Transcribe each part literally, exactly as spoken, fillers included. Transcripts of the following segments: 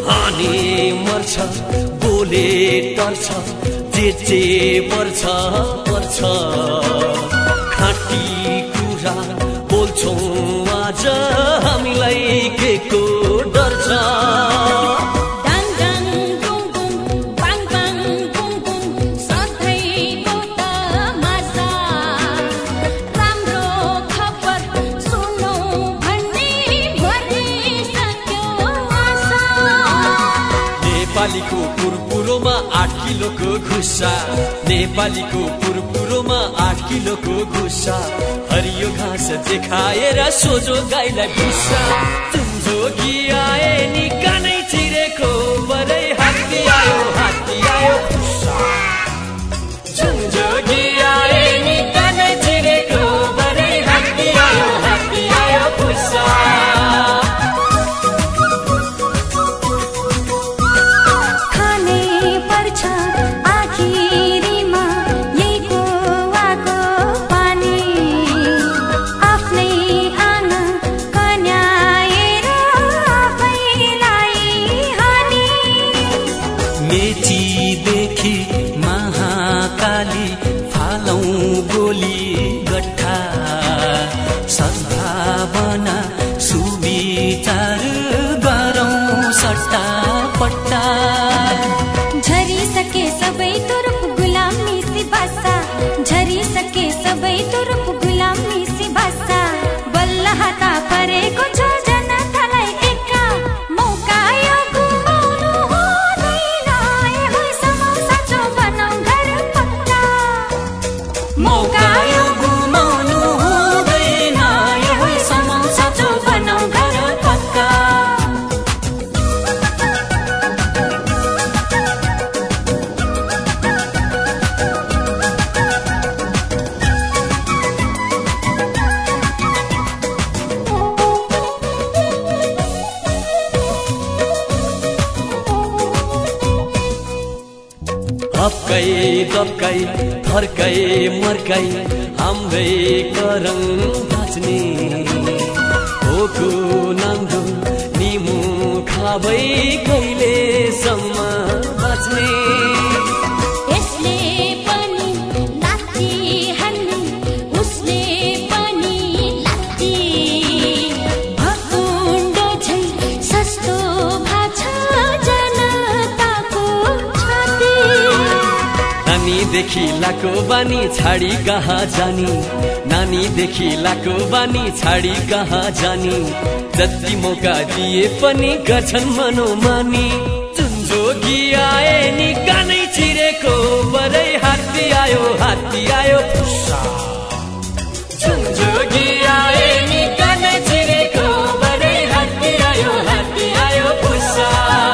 हाने मर्छ बोले टर्छ जे जे पर्छ पर्छ खाटी कुरा बोल्छौँ आज हामीलाई के को डर छ नेपालीको पुरपुरोमा आठ किलोको घुसा नेपालीको पुरपुरोमा आठ किलोको घुसा हरियो घाँस देखाएर सोझो गाईलाई भुसा चुन्जोगी आए नि कानै चिरेको बरै हात्ती आयो हात्ती आयो भुसा चुन्जोगी आए नि कानै चिरेको बरै हात्ती आयो हात्ती आयो भुसा मेचीदेखि महाकाली फालौं गोली गट्ठा सद्भावना सुविचार गरौं सट्टा पट्टा झरिसके सबै तुरुप गुलामी सी भाषा झरिसके सबै तुरुप गुलामी सी भाषा बल्ल हाता परेको छ जनतालाई एका मौका यो गुमाउनु हुँदैन ए समौ साँचो बनाऊ घर पक्का मौका यो गुमाउनु हुँदैन ए समौ साँचो बनाऊ घर पक्का हप्कै दप्कै थर्कै मर्कै हाम्रै करङ नाच्ने होको नाङ्दो निमु खाबै कहिलेसम्म बाँच्ने यसले पनि लात्ती हान्ने उसले पनि लात्ती भकुण्डो झै सस्तो भाछ जनताको छाती नानीदेखि लाको बानी छाडी कहाँ जानी नानीदेखि लाको बानी छाडी कहाँ जानी जति मौका दिए पनि गर्छन् मनोमानी चुन्जोगी आए नि कानै चिरेको बरै हात्ती आयो हात्ती आयो फुस्सा चुन्जोगी आए नि कानै चिरेको बरै हात्ती आयो हात्ती आयो फुस्सा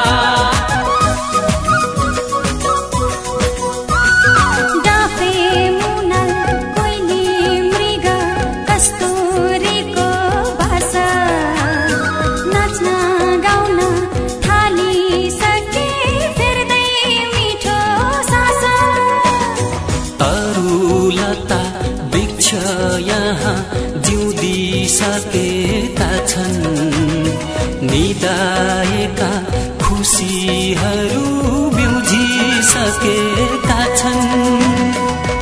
डाफे मुनाल कोइली मृग कस्तुरीको भाषा नाच्न गाउन थालिसके फेर्दै मिठो सासा तरुलता वृक्ष यहाँ जिउँदिसकेका छन् निदाएका खुसीहरू बिउजिसकेका छन्